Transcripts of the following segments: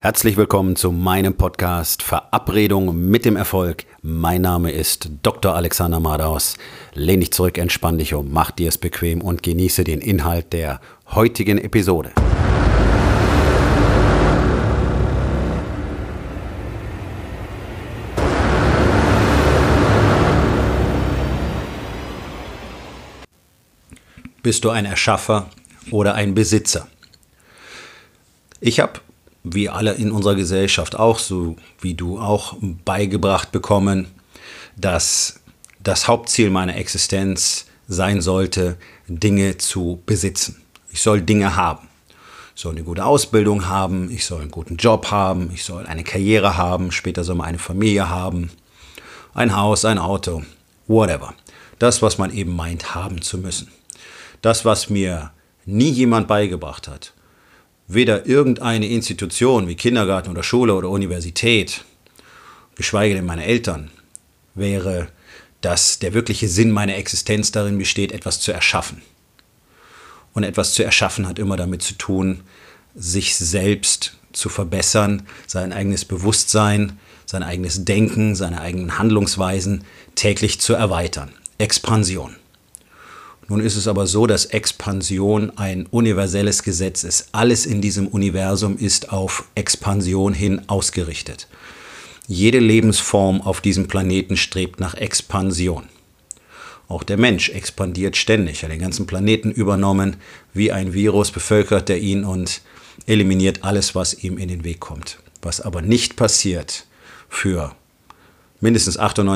Herzlich willkommen zu meinem Podcast Verabredung mit dem Erfolg. Mein Name ist Dr. Alexander Madaus. Lehn dich zurück, entspann dich um, mach dir es bequem und genieße den Inhalt der heutigen Episode. Bist du ein Erschaffer oder ein Besitzer? Ich habe, wie alle in unserer Gesellschaft auch, so wie du auch, beigebracht bekommen, dass das Hauptziel meiner Existenz sein sollte, Dinge zu besitzen. Ich soll Dinge haben. Ich soll eine gute Ausbildung haben, ich soll einen guten Job haben, ich soll eine Karriere haben, später soll man eine Familie haben, ein Haus, ein Auto, whatever. Das, was man eben meint, haben zu müssen. Das, was mir nie jemand beigebracht hat, weder irgendeine Institution wie Kindergarten oder Schule oder Universität, geschweige denn meine Eltern, wäre, dass der wirkliche Sinn meiner Existenz darin besteht, etwas zu erschaffen. Und etwas zu erschaffen hat immer damit zu tun, sich selbst zu verbessern, sein eigenes Bewusstsein, sein eigenes Denken, seine eigenen Handlungsweisen täglich zu erweitern. Expansion. Nun ist es aber so, dass Expansion ein universelles Gesetz ist. Alles in diesem Universum ist auf Expansion hin ausgerichtet. Jede Lebensform auf diesem Planeten strebt nach Expansion. Auch der Mensch expandiert ständig. Er hat den ganzen Planeten übernommen, wie ein Virus bevölkert er ihn und eliminiert alles, was ihm in den Weg kommt. Was aber nicht passiert für mindestens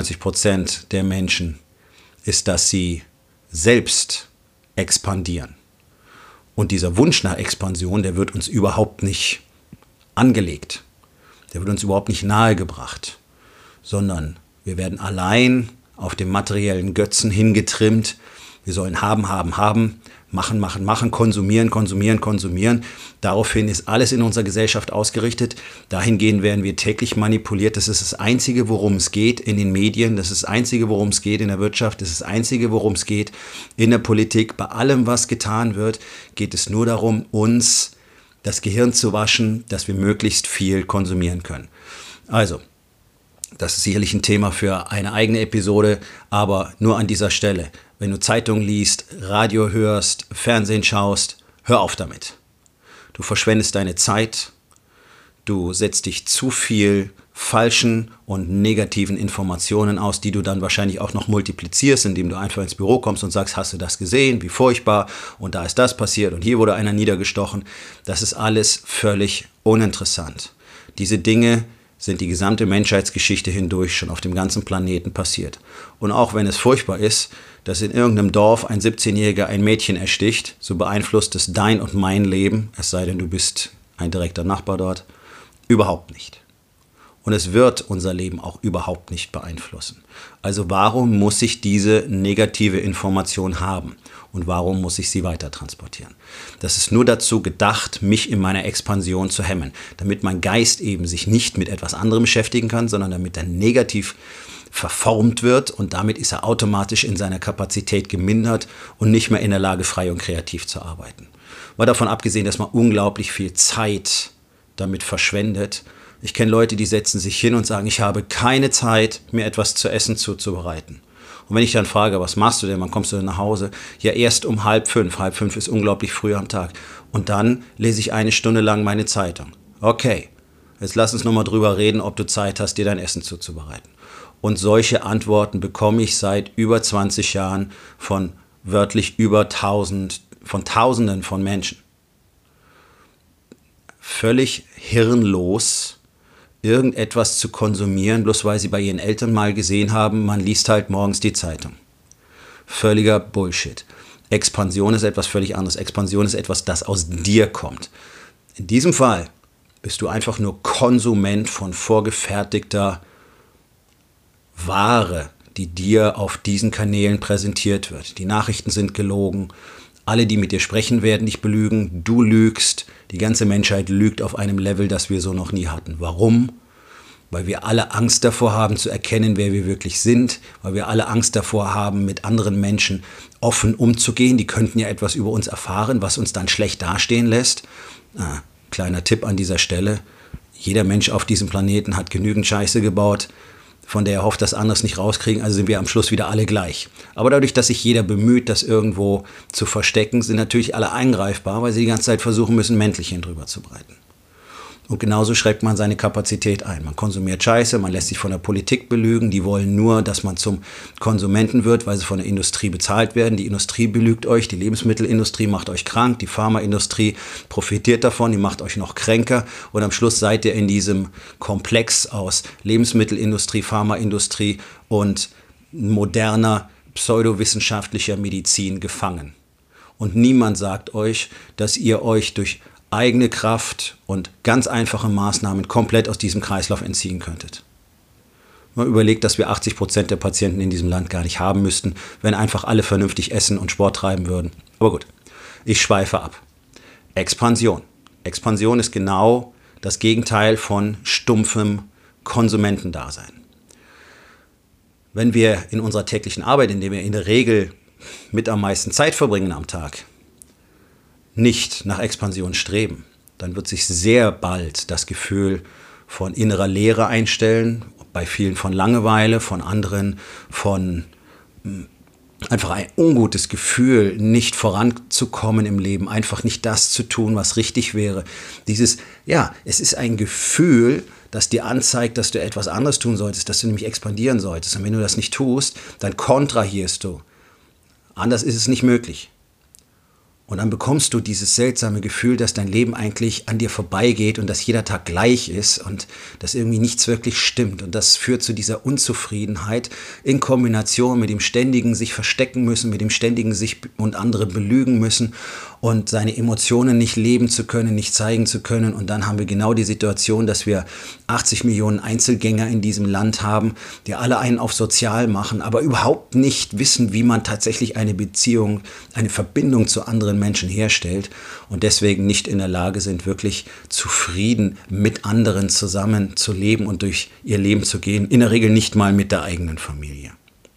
98% der Menschen, ist, dass sie selbst expandieren. Und dieser Wunsch nach Expansion, der wird uns überhaupt nicht angelegt. Der wird uns überhaupt nicht nahegebracht. Sondern wir werden allein auf dem materiellen Götzen hingetrimmt. Wir sollen haben, haben, haben, machen, machen, machen, konsumieren, konsumieren, konsumieren. Daraufhin ist alles in unserer Gesellschaft ausgerichtet. Dahingehend werden wir täglich manipuliert. Das ist das Einzige, worum es geht in den Medien. Das ist das Einzige, worum es geht in der Wirtschaft. Das ist das Einzige, worum es geht in der Politik. Bei allem, was getan wird, geht es nur darum, uns das Gehirn zu waschen, dass wir möglichst viel konsumieren können. Also, das ist sicherlich ein Thema für eine eigene Episode, aber nur an dieser Stelle. Wenn du Zeitung liest, Radio hörst, Fernsehen schaust, hör auf damit. Du verschwendest deine Zeit, du setzt dich zu viel falschen und negativen Informationen aus, die du dann wahrscheinlich auch noch multiplizierst, indem du einfach ins Büro kommst und sagst, hast du das gesehen, wie furchtbar, und da ist das passiert und hier wurde einer niedergestochen. Das ist alles völlig uninteressant. Diese Dinge sind die gesamte Menschheitsgeschichte hindurch schon auf dem ganzen Planeten passiert. Und auch wenn es furchtbar ist, dass in irgendeinem Dorf ein 17-Jähriger ein Mädchen ersticht, so beeinflusst es dein und mein Leben, es sei denn, du bist ein direkter Nachbar dort, überhaupt nicht. Und es wird unser Leben auch überhaupt nicht beeinflussen. Also warum muss ich diese negative Information haben? Und warum muss ich sie weiter transportieren? Das ist nur dazu gedacht, mich in meiner Expansion zu hemmen, damit mein Geist eben sich nicht mit etwas anderem beschäftigen kann, sondern damit er negativ verformt wird und damit ist er automatisch in seiner Kapazität gemindert und nicht mehr in der Lage, frei und kreativ zu arbeiten. Mal davon abgesehen, dass man unglaublich viel Zeit damit verschwendet. Ich kenne Leute, die setzen sich hin und sagen, ich habe keine Zeit, mir etwas zu essen zuzubereiten. Und wenn ich dann frage, was machst du denn, wann kommst du denn nach Hause? Ja, erst um 4:30. 4:30 ist unglaublich früh am Tag. Und dann lese ich 1 Stunde lang meine Zeitung. Okay, jetzt lass uns nochmal drüber reden, ob du Zeit hast, dir dein Essen zuzubereiten. Und solche Antworten bekomme ich seit über 20 Jahren von wörtlich über Tausenden von Menschen. Völlig hirnlos, irgendetwas zu konsumieren, bloß weil sie bei ihren Eltern mal gesehen haben, man liest halt morgens die Zeitung. Völliger Bullshit. Expansion ist etwas völlig anderes. Expansion ist etwas, das aus dir kommt. In diesem Fall bist du einfach nur Konsument von vorgefertigter Ware, die dir auf diesen Kanälen präsentiert wird. Die Nachrichten sind gelogen. Alle, die mit dir sprechen, werden dich belügen. Du lügst. Die ganze Menschheit lügt auf einem Level, das wir so noch nie hatten. Warum? Weil wir alle Angst davor haben, zu erkennen, wer wir wirklich sind. Weil wir alle Angst davor haben, mit anderen Menschen offen umzugehen. Die könnten ja etwas über uns erfahren, was uns dann schlecht dastehen lässt. Kleiner Tipp an dieser Stelle. Jeder Mensch auf diesem Planeten hat genügend Scheiße gebaut, von der er hofft, dass andere es nicht rauskriegen, also sind wir am Schluss wieder alle gleich. Aber dadurch, dass sich jeder bemüht, das irgendwo zu verstecken, sind natürlich alle eingreifbar, weil sie die ganze Zeit versuchen müssen, Mäntelchen drüber zu breiten. Und genauso schreckt man seine Kapazität ein. Man konsumiert Scheiße, man lässt sich von der Politik belügen. Die wollen nur, dass man zum Konsumenten wird, weil sie von der Industrie bezahlt werden. Die Industrie belügt euch, die Lebensmittelindustrie macht euch krank, die Pharmaindustrie profitiert davon, die macht euch noch kränker. Und am Schluss seid ihr in diesem Komplex aus Lebensmittelindustrie, Pharmaindustrie und moderner pseudowissenschaftlicher Medizin gefangen. Und niemand sagt euch, dass ihr euch durch eigene Kraft und ganz einfache Maßnahmen komplett aus diesem Kreislauf entziehen könntet. Man überlegt, dass wir 80% der Patienten in diesem Land gar nicht haben müssten, wenn einfach alle vernünftig essen und Sport treiben würden. Aber gut, ich schweife ab. Expansion. Expansion ist genau das Gegenteil von stumpfem Konsumentendasein. Wenn wir in unserer täglichen Arbeit, in der wir in der Regel mit am meisten Zeit verbringen am Tag, nicht nach Expansion streben, dann wird sich sehr bald das Gefühl von innerer Leere einstellen, bei vielen von Langeweile, von anderen von einfach ein ungutes Gefühl, nicht voranzukommen im Leben, einfach nicht das zu tun, was richtig wäre. Es ist ein Gefühl, das dir anzeigt, dass du etwas anderes tun solltest, dass du nämlich expandieren solltest. Und wenn du das nicht tust, dann kontrahierst du. Anders ist es nicht möglich. Und dann bekommst du dieses seltsame Gefühl, dass dein Leben eigentlich an dir vorbeigeht und dass jeder Tag gleich ist und dass irgendwie nichts wirklich stimmt. Und das führt zu dieser Unzufriedenheit in Kombination mit dem ständigen sich verstecken müssen, mit dem ständigen sich und andere belügen müssen und seine Emotionen nicht leben zu können, nicht zeigen zu können. Und dann haben wir genau die Situation, dass wir 80 Millionen Einzelgänger in diesem Land haben, die alle einen auf sozial machen, aber überhaupt nicht wissen, wie man tatsächlich eine Beziehung, eine Verbindung zu anderen Menschen herstellt und deswegen nicht in der Lage sind, wirklich zufrieden mit anderen zusammen zu leben und durch ihr Leben zu gehen, in der Regel nicht mal mit der eigenen Familie.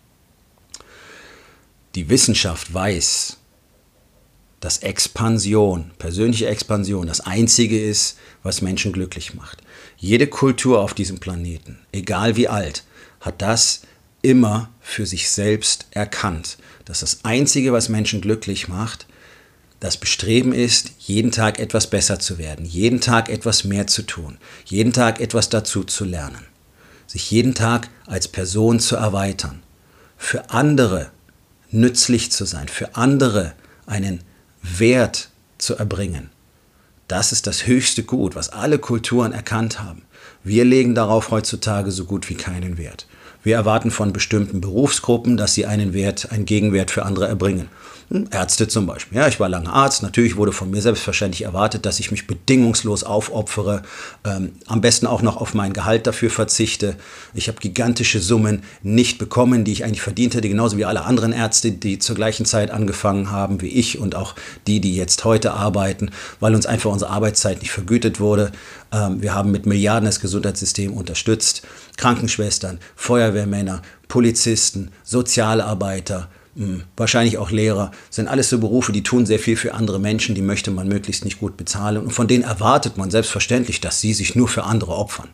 Die Wissenschaft weiß, dass Expansion, persönliche Expansion, das Einzige ist, was Menschen glücklich macht. Jede Kultur auf diesem Planeten, egal wie alt, hat das immer für sich selbst erkannt, dass das Einzige, was Menschen glücklich macht, das Bestreben ist, jeden Tag etwas besser zu werden, jeden Tag etwas mehr zu tun, jeden Tag etwas dazu zu lernen, sich jeden Tag als Person zu erweitern, für andere nützlich zu sein, für andere einen Wert zu erbringen. Das ist das höchste Gut, was alle Kulturen erkannt haben. Wir legen darauf heutzutage so gut wie keinen Wert. Wir erwarten von bestimmten Berufsgruppen, dass sie einen Gegenwert für andere erbringen. Ärzte zum Beispiel. Ja, ich war lange Arzt. Natürlich wurde von mir selbstverständlich erwartet, dass ich mich bedingungslos aufopfere. Am besten auch noch auf mein Gehalt dafür verzichte. Ich habe gigantische Summen nicht bekommen, die ich eigentlich verdient hätte. Genauso wie alle anderen Ärzte, die zur gleichen Zeit angefangen haben wie ich und auch die jetzt heute arbeiten, weil uns einfach unsere Arbeitszeit nicht vergütet wurde. Wir haben mit Milliarden das Gesundheitssystem unterstützt. Krankenschwestern, Feuerwehrmänner, Polizisten, Sozialarbeiter, wahrscheinlich auch Lehrer, sind alles so Berufe, die tun sehr viel für andere Menschen, die möchte man möglichst nicht gut bezahlen und von denen erwartet man selbstverständlich, dass sie sich nur für andere opfern.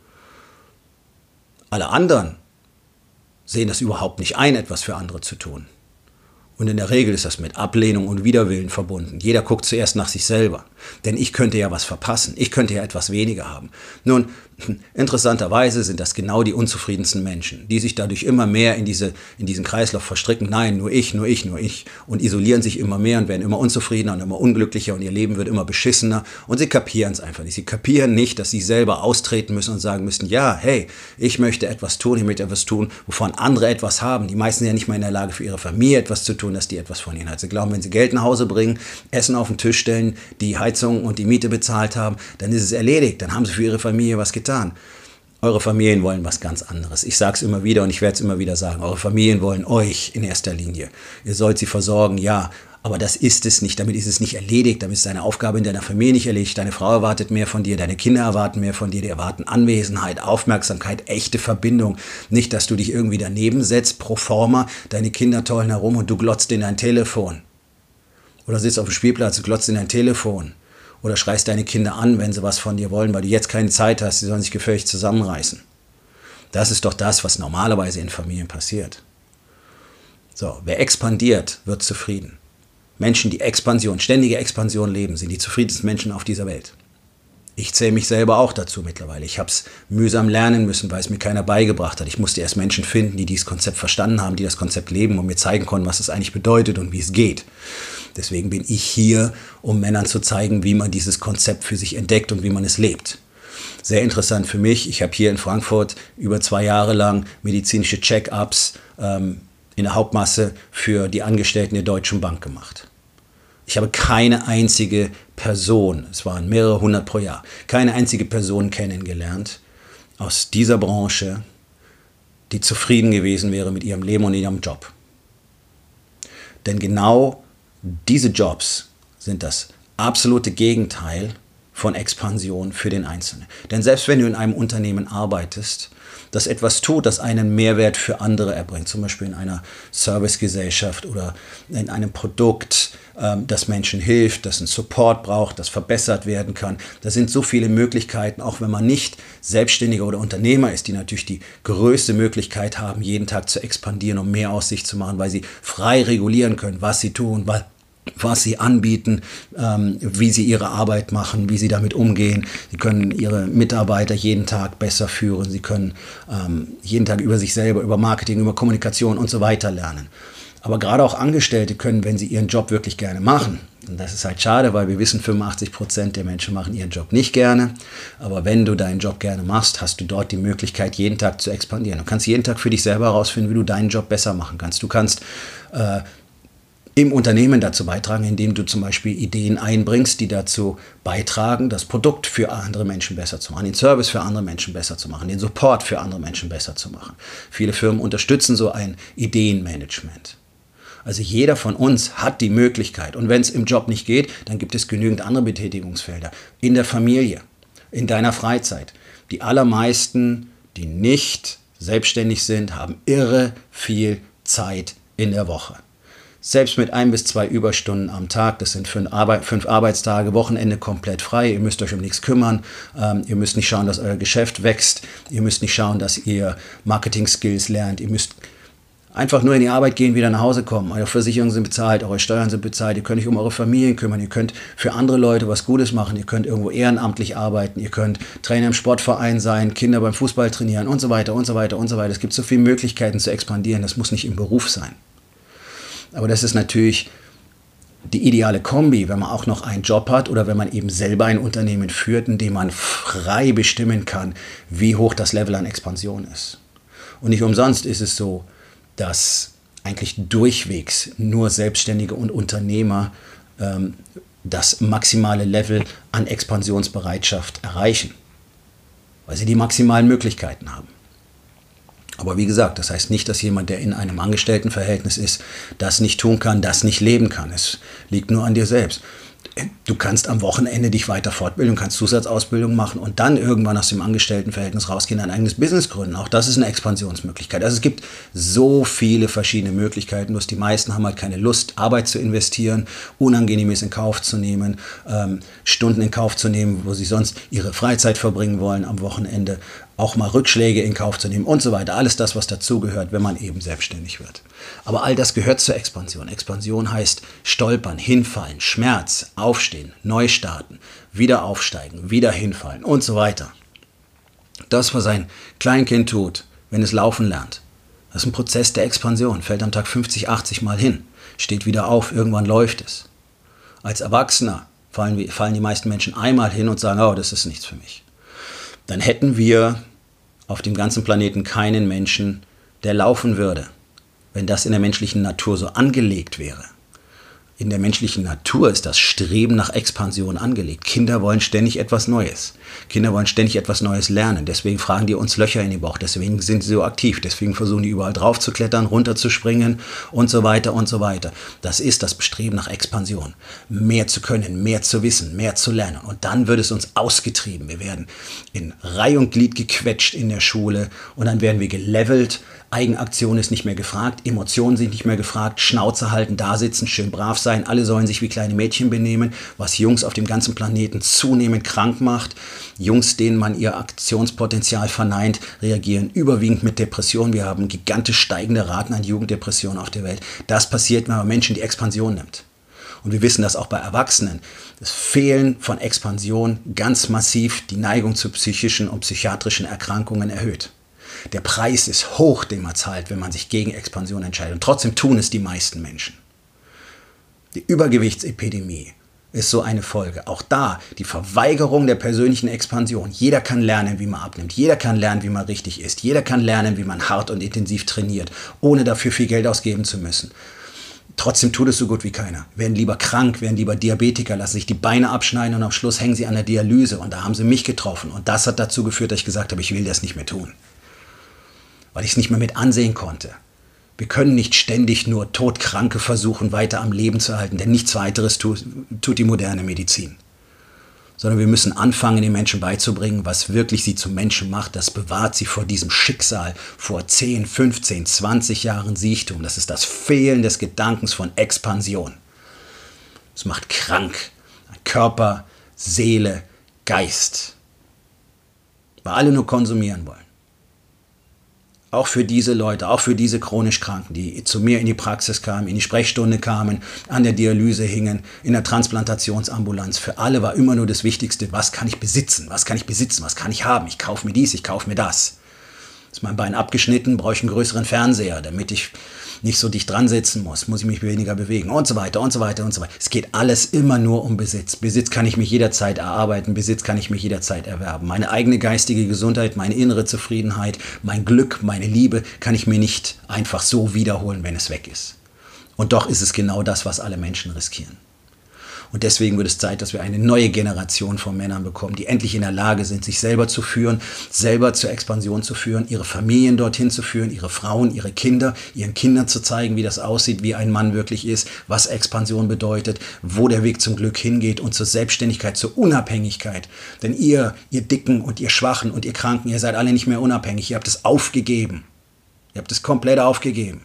Alle anderen sehen das überhaupt nicht ein, etwas für andere zu tun. Und in der Regel ist das mit Ablehnung und Widerwillen verbunden. Jeder guckt zuerst nach sich selber. Denn ich könnte ja was verpassen. Ich könnte ja etwas weniger haben. Nun, interessanterweise sind das genau die unzufriedensten Menschen, die sich dadurch immer mehr in diesen Kreislauf verstricken. Nein, nur ich, nur ich, nur ich. Und isolieren sich immer mehr und werden immer unzufriedener und immer unglücklicher und ihr Leben wird immer beschissener. Und sie kapieren es einfach nicht. Sie kapieren nicht, dass sie selber austreten müssen und sagen müssen, ja, hey, ich möchte etwas tun, wovon andere etwas haben. Die meisten sind ja nicht mal in der Lage, für ihre Familie etwas zu tun, dass die etwas von ihnen hat. Sie glauben, wenn sie Geld nach Hause bringen, Essen auf den Tisch stellen, die Heizung und die Miete bezahlt haben, dann ist es erledigt. Dann haben sie für ihre Familie was getan. Eure Familien wollen was ganz anderes. Ich sage es immer wieder und ich werde es immer wieder sagen. Eure Familien wollen euch in erster Linie. Ihr sollt sie versorgen, ja, aber das ist es nicht. Damit ist es nicht erledigt. Damit ist deine Aufgabe in deiner Familie nicht erledigt. Deine Frau erwartet mehr von dir, deine Kinder erwarten mehr von dir, die erwarten Anwesenheit, Aufmerksamkeit, echte Verbindung. Nicht, dass du dich irgendwie daneben setzt, pro forma, deine Kinder tollen herum und du glotzt in dein Telefon. Oder sitzt auf dem Spielplatz und glotzt in dein Telefon. Oder schreist deine Kinder an, wenn sie was von dir wollen, weil du jetzt keine Zeit hast, sie sollen sich gefälligst zusammenreißen. Das ist doch das, was normalerweise in Familien passiert. So, wer expandiert, wird zufrieden. Menschen, die ständige Expansion leben, sind die zufriedensten Menschen auf dieser Welt. Ich zähle mich selber auch dazu mittlerweile. Ich habe es mühsam lernen müssen, weil es mir keiner beigebracht hat. Ich musste erst Menschen finden, die dieses Konzept verstanden haben, die das Konzept leben und mir zeigen konnten, was es eigentlich bedeutet und wie es geht. Deswegen bin ich hier, um Männern zu zeigen, wie man dieses Konzept für sich entdeckt und wie man es lebt. Sehr interessant für mich. Ich habe hier in Frankfurt über 2 Jahre lang medizinische Check-ups in der Hauptmasse für die Angestellten der Deutschen Bank gemacht. Ich habe keine einzige Person, es waren mehrere hundert pro Jahr, keine einzige Person kennengelernt aus dieser Branche, die zufrieden gewesen wäre mit ihrem Leben und ihrem Job. Denn genau diese Jobs sind das absolute Gegenteil von Expansion für den Einzelnen. Denn selbst wenn du in einem Unternehmen arbeitest, das etwas tut, das einen Mehrwert für andere erbringt, zum Beispiel in einer Servicegesellschaft oder in einem Produkt, das Menschen hilft, das einen Support braucht, das verbessert werden kann. Da sind so viele Möglichkeiten, auch wenn man nicht Selbstständiger oder Unternehmer ist, die natürlich die größte Möglichkeit haben, jeden Tag zu expandieren, um mehr aus sich zu machen, weil sie frei regulieren können, was sie tun, was sie anbieten, wie sie ihre Arbeit machen, wie sie damit umgehen. Sie können ihre Mitarbeiter jeden Tag besser führen. Sie können jeden Tag über sich selber, über Marketing, über Kommunikation und so weiter lernen. Aber gerade auch Angestellte können, wenn sie ihren Job wirklich gerne machen, und das ist halt schade, weil wir wissen, 85% der Menschen machen ihren Job nicht gerne, aber wenn du deinen Job gerne machst, hast du dort die Möglichkeit, jeden Tag zu expandieren. Du kannst jeden Tag für dich selber herausfinden, wie du deinen Job besser machen kannst. Du kannst im Unternehmen dazu beitragen, indem du zum Beispiel Ideen einbringst, die dazu beitragen, das Produkt für andere Menschen besser zu machen, den Service für andere Menschen besser zu machen, den Support für andere Menschen besser zu machen. Viele Firmen unterstützen so ein Ideenmanagement. Also jeder von uns hat die Möglichkeit, und wenn es im Job nicht geht, dann gibt es genügend andere Betätigungsfelder. In der Familie, in deiner Freizeit. Die allermeisten, die nicht selbstständig sind, haben irre viel Zeit in der Woche. Selbst mit 1 bis 2 Überstunden am Tag, das sind 5 Arbeitstage, Wochenende komplett frei, ihr müsst euch um nichts kümmern, ihr müsst nicht schauen, dass euer Geschäft wächst, ihr müsst nicht schauen, dass ihr Marketing-Skills lernt, ihr müsst einfach nur in die Arbeit gehen, wieder nach Hause kommen. Eure Versicherungen sind bezahlt, eure Steuern sind bezahlt, ihr könnt euch um eure Familien kümmern, ihr könnt für andere Leute was Gutes machen, ihr könnt irgendwo ehrenamtlich arbeiten, ihr könnt Trainer im Sportverein sein, Kinder beim Fußball trainieren und so weiter und so weiter und so weiter. Es gibt so viele Möglichkeiten zu expandieren, das muss nicht im Beruf sein. Aber das ist natürlich die ideale Kombi, wenn man auch noch einen Job hat oder wenn man eben selber ein Unternehmen führt, in dem man frei bestimmen kann, wie hoch das Level an Expansion ist. Und nicht umsonst ist es so, dass eigentlich durchwegs nur Selbstständige und Unternehmer das maximale Level an Expansionsbereitschaft erreichen, weil sie die maximalen Möglichkeiten haben. Aber wie gesagt, das heißt nicht, dass jemand, der in einem Angestelltenverhältnis ist, das nicht tun kann, das nicht leben kann. Es liegt nur an dir selbst. Du kannst am Wochenende dich weiter fortbilden, kannst Zusatzausbildung machen und dann irgendwann aus dem Angestelltenverhältnis rausgehen, ein eigenes Business gründen. Auch das ist eine Expansionsmöglichkeit. Also es gibt so viele verschiedene Möglichkeiten, bloß die meisten haben halt keine Lust, Arbeit zu investieren, Unangenehmes in Kauf zu nehmen, Stunden in Kauf zu nehmen, wo sie sonst ihre Freizeit verbringen wollen am Wochenende, auch mal Rückschläge in Kauf zu nehmen und so weiter. Alles das, was dazugehört, wenn man eben selbstständig wird. Aber all das gehört zur Expansion. Expansion heißt stolpern, hinfallen, Schmerz, aufstehen, neu starten, wieder aufsteigen, wieder hinfallen und so weiter. Das, was ein Kleinkind tut, wenn es laufen lernt, das ist ein Prozess der Expansion. Fällt am Tag 50, 80 Mal hin, steht wieder auf, irgendwann läuft es. Als Erwachsener fallen die meisten Menschen einmal hin und sagen, oh, das ist nichts für mich. Dann hätten wir auf dem ganzen Planeten keinen Menschen, der laufen würde, wenn das in der menschlichen Natur so angelegt wäre. In der menschlichen Natur ist das Streben nach Expansion angelegt. Kinder wollen ständig etwas Neues. Kinder wollen ständig etwas Neues lernen. Deswegen fragen die uns Löcher in den Bauch. Deswegen sind sie so aktiv. Deswegen versuchen die überall drauf zu klettern, runterzuspringen und so weiter und so weiter. Das ist das Bestreben nach Expansion. Mehr zu können, mehr zu wissen, mehr zu lernen. Und dann wird es uns ausgetrieben. Wir werden in Reih und Glied gequetscht in der Schule und dann werden wir gelevelt. Eigenaktion ist nicht mehr gefragt, Emotionen sind nicht mehr gefragt, Schnauze halten, da sitzen, schön brav sein. sein, alle sollen sich wie kleine Mädchen benehmen, was Jungs auf dem ganzen Planeten zunehmend krank macht. Jungs, denen man ihr Aktionspotenzial verneint, reagieren überwiegend mit Depressionen. Wir haben gigantisch steigende Raten an Jugenddepressionen auf der Welt. Das passiert, wenn man Menschen die Expansion nimmt. Und wir wissen, dass auch bei Erwachsenen das Fehlen von Expansion ganz massiv die Neigung zu psychischen und psychiatrischen Erkrankungen erhöht. Der Preis ist hoch, den man zahlt, wenn man sich gegen Expansion entscheidet. Und trotzdem tun es die meisten Menschen. Die Übergewichtsepidemie ist so eine Folge. Auch da die Verweigerung der persönlichen Expansion. Jeder kann lernen, wie man abnimmt. Jeder kann lernen, wie man richtig isst. Jeder kann lernen, wie man hart und intensiv trainiert, ohne dafür viel Geld ausgeben zu müssen. Trotzdem tut es so gut wie keiner. Werden lieber krank, werden lieber Diabetiker, lassen sich die Beine abschneiden und am Schluss hängen sie an der Dialyse. Und da haben sie mich getroffen. Und das hat dazu geführt, dass ich gesagt habe, ich will das nicht mehr tun. Weil ich es nicht mehr mit ansehen konnte. Wir können nicht ständig nur Todkranke versuchen, weiter am Leben zu halten, denn nichts weiteres tut die moderne Medizin. Sondern wir müssen anfangen, den Menschen beizubringen, was wirklich sie zum Menschen macht. Das bewahrt sie vor diesem Schicksal, vor 10, 15, 20 Jahren Siechtum. Das ist das Fehlen des Gedankens von Expansion. Es macht krank an Körper, Seele, Geist. Weil alle nur konsumieren wollen. Auch für diese Leute, auch für diese chronisch Kranken, die zu mir in die Praxis kamen, in die Sprechstunde kamen, an der Dialyse hingen, in der Transplantationsambulanz. Für alle war immer nur das Wichtigste, was kann ich besitzen, was kann ich besitzen, was kann ich haben. Ich kaufe mir dies, ich kaufe mir das. Ist mein Bein abgeschnitten, brauche ich einen größeren Fernseher, damit ich nicht so dicht dran sitzen muss ich mich weniger bewegen und so weiter und so weiter und so weiter. Es geht alles immer nur um Besitz. Besitz kann ich mich jederzeit erarbeiten, Besitz kann ich mich jederzeit erwerben. Meine eigene geistige Gesundheit, meine innere Zufriedenheit, mein Glück, meine Liebe kann ich mir nicht einfach so wiederholen, wenn es weg ist. Und doch ist es genau das, was alle Menschen riskieren. Und deswegen wird es Zeit, dass wir eine neue Generation von Männern bekommen, die endlich in der Lage sind, sich selber zu führen, selber zur Expansion zu führen, ihre Familien dorthin zu führen, ihre Frauen, ihre Kinder, ihren Kindern zu zeigen, wie das aussieht, wie ein Mann wirklich ist, was Expansion bedeutet, wo der Weg zum Glück hingeht und zur Selbstständigkeit, zur Unabhängigkeit. Denn ihr Dicken und ihr Schwachen und ihr Kranken, ihr seid alle nicht mehr unabhängig, ihr habt es aufgegeben. Ihr habt es komplett aufgegeben.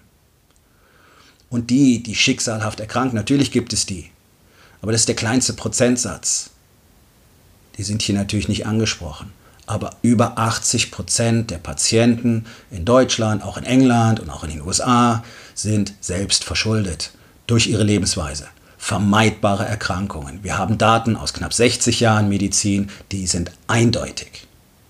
Und die schicksalhaft erkranken, natürlich gibt es die. Aber das ist der kleinste Prozentsatz. Die sind hier natürlich nicht angesprochen. Aber über 80% der Patienten in Deutschland, auch in England und auch in den USA sind selbst verschuldet durch ihre Lebensweise. Vermeidbare Erkrankungen. Wir haben Daten aus knapp 60 Jahren Medizin, die sind eindeutig.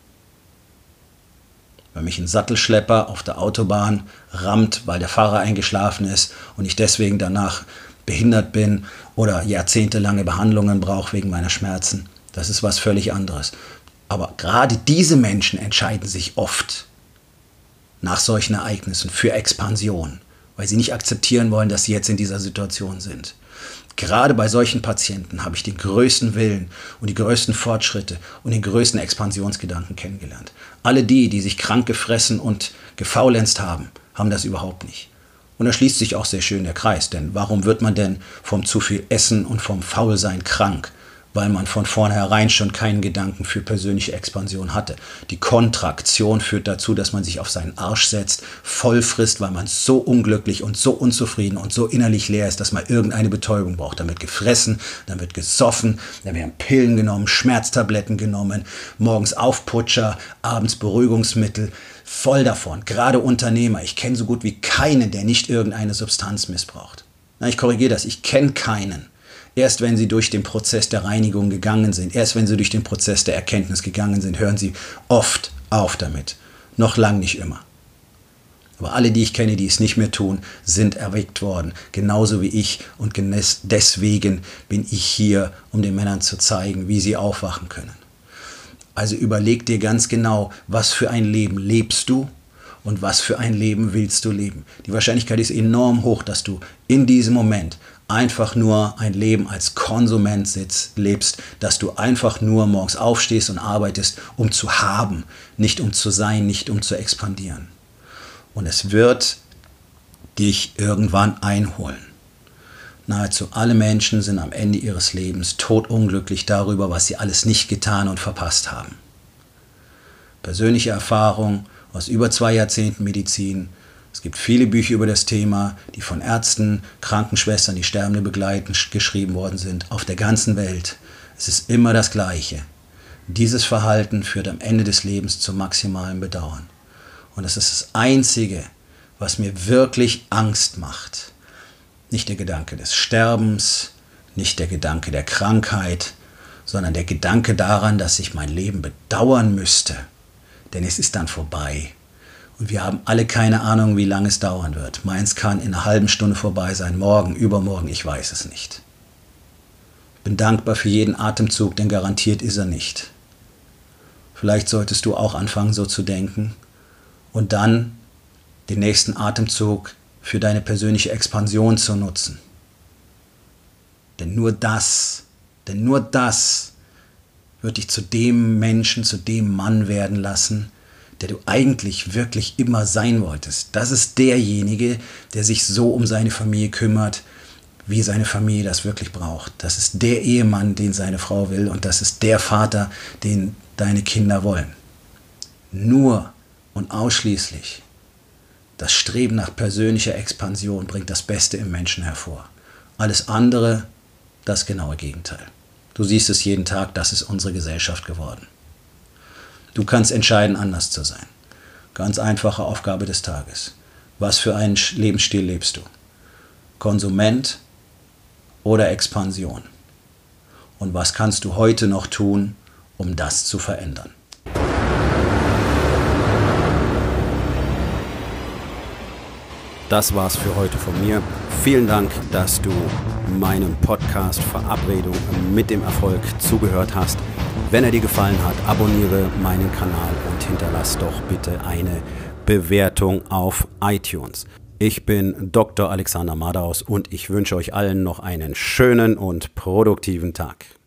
Wenn mich ein Sattelschlepper auf der Autobahn rammt, weil der Fahrer eingeschlafen ist und ich deswegen danach behindert bin oder jahrzehntelange Behandlungen brauche wegen meiner Schmerzen. Das ist was völlig anderes. Aber gerade diese Menschen entscheiden sich oft nach solchen Ereignissen für Expansion, weil sie nicht akzeptieren wollen, dass sie jetzt in dieser Situation sind. Gerade bei solchen Patienten habe ich den größten Willen und die größten Fortschritte und den größten Expansionsgedanken kennengelernt. Alle die sich krank gefressen und gefaulenzt haben, haben das überhaupt nicht. Und da schließt sich auch sehr schön der Kreis, denn warum wird man denn vom zu viel Essen und vom Faulsein krank? Weil man von vornherein schon keinen Gedanken für persönliche Expansion hatte. Die Kontraktion führt dazu, dass man sich auf seinen Arsch setzt, voll frisst, weil man so unglücklich und so unzufrieden und so innerlich leer ist, dass man irgendeine Betäubung braucht. Dann wird gefressen, dann wird gesoffen, dann werden Pillen genommen, Schmerztabletten genommen, morgens Aufputscher, abends Beruhigungsmittel, voll davon. Gerade Unternehmer, ich kenne so gut wie keinen, der nicht irgendeine Substanz missbraucht. Na, ich korrigiere das, ich kenne keinen. Erst wenn sie durch den Prozess der Reinigung gegangen sind, erst wenn sie durch den Prozess der Erkenntnis gegangen sind, hören sie oft auf damit. Noch lang nicht immer. Aber alle, die ich kenne, die es nicht mehr tun, sind erweckt worden. Genauso wie ich. Und deswegen bin ich hier, um den Männern zu zeigen, wie sie aufwachen können. Also überleg dir ganz genau, was für ein Leben lebst du und was für ein Leben willst du leben. Die Wahrscheinlichkeit ist enorm hoch, dass du in diesem Moment einfach nur ein Leben als Konsument lebst, dass du einfach nur morgens aufstehst und arbeitest, um zu haben, nicht um zu sein, nicht um zu expandieren. Und es wird dich irgendwann einholen. Nahezu alle Menschen sind am Ende ihres Lebens todunglücklich darüber, was sie alles nicht getan und verpasst haben. Persönliche Erfahrung aus über 2 Jahrzehnten Medizin Es gibt viele Bücher über das Thema, die von Ärzten, Krankenschwestern, die Sterbende begleiten, geschrieben worden sind, auf der ganzen Welt. Es ist immer das Gleiche. Dieses Verhalten führt am Ende des Lebens zum maximalen Bedauern. Und das ist das Einzige, was mir wirklich Angst macht. Nicht der Gedanke des Sterbens, nicht der Gedanke der Krankheit, sondern der Gedanke daran, dass ich mein Leben bedauern müsste. Denn es ist dann vorbei. Und wir haben alle keine Ahnung, wie lange es dauern wird. Meins kann in einer halben Stunde vorbei sein, morgen, übermorgen, ich weiß es nicht. Ich bin dankbar für jeden Atemzug, denn garantiert ist er nicht. Vielleicht solltest du auch anfangen, so zu denken und dann den nächsten Atemzug für deine persönliche Expansion zu nutzen. Denn nur das wird dich zu dem Menschen, zu dem Mann werden lassen, der du eigentlich wirklich immer sein wolltest. Das ist derjenige, der sich so um seine Familie kümmert, wie seine Familie das wirklich braucht. Das ist der Ehemann, den seine Frau will, und das ist der Vater, den deine Kinder wollen. Nur und ausschließlich das Streben nach persönlicher Expansion bringt das Beste im Menschen hervor. Alles andere, das genaue Gegenteil. Du siehst es jeden Tag, das ist unsere Gesellschaft geworden. Du kannst entscheiden, anders zu sein. Ganz einfache Aufgabe des Tages. Was für einen Lebensstil lebst du? Konsument oder Expansion? Und was kannst du heute noch tun, um das zu verändern? Das war's für heute von mir. Vielen Dank, dass du meinem Podcast Verabredung mit dem Erfolg zugehört hast. Wenn er dir gefallen hat, abonniere meinen Kanal und hinterlass doch bitte eine Bewertung auf iTunes. Ich bin Dr. Alexander Madaus und ich wünsche euch allen noch einen schönen und produktiven Tag.